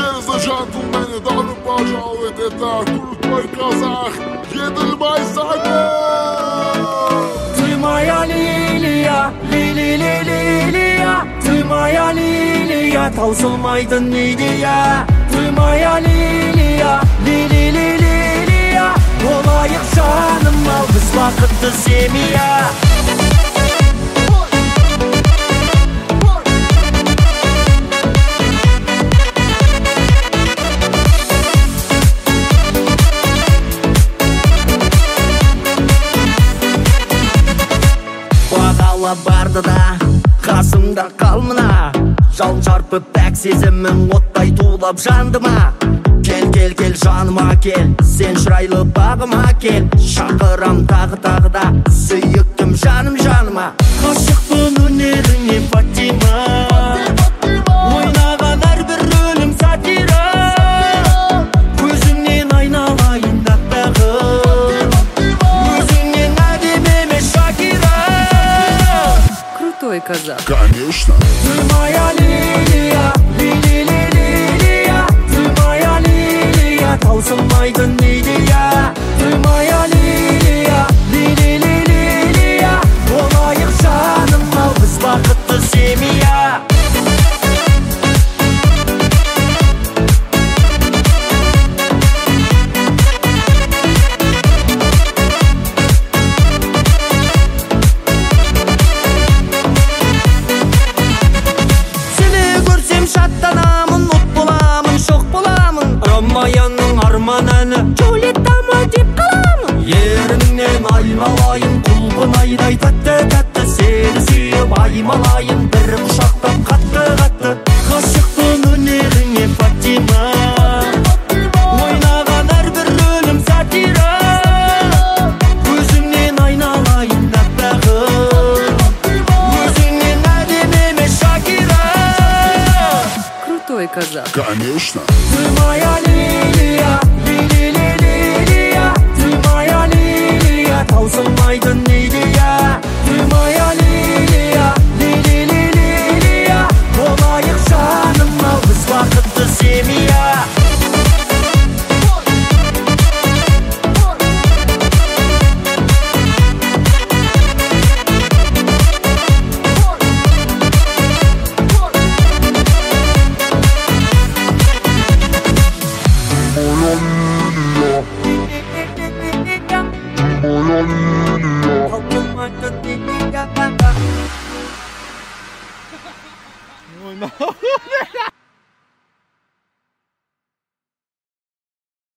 Ladies and gentlemen, добро пожаловать, это крутой казах Еделбай Саймон. Ты моя лилия, лилия, ты моя лилия, таусылмайтын идея. Ты моя лилия, лилия, болайық жаным, ал біз бақытты семья. Барды да, қасымда қал мына. Жал жарпып пәк сезімің оттай тулап жандыма. Кел жаныма кел, сен шырайлы бағыма кел. Шақырам тағы да, сүйіктім жаныма. Қашықпын өнеріңе Фатима, ойнаған әрбір рөлім сатира. Көзіңнен айналайын дақтағым, өзіңнен әдем емес Шакира. Крутой казах. Конечно. Ты моя лилия, лилия, ты моя лилия, таусылмайтын идея. Ты моя лилия, лилия, болайық жаным, ал біз бақытты семья. Шаттанамын, от боламын, шоқ боламын. Ромаянның арман әні Джулетта ма деп қаламын. Еріңнен аймалайын, құлпынайдай тәтті. Сені сүйіп аймалайын, бір құшақтап қатты. Ғашықпын өнеріңе Фатима, ойнаған әрбір рөлім сатира. Көзіңнен айналайын дақтағым, өзіңнен әдем емес Шакира. Крутой казах. Конечно. Ты моя лилия, лилия, ты моя лилия, таусылмайтын идея. Ты моя лилия,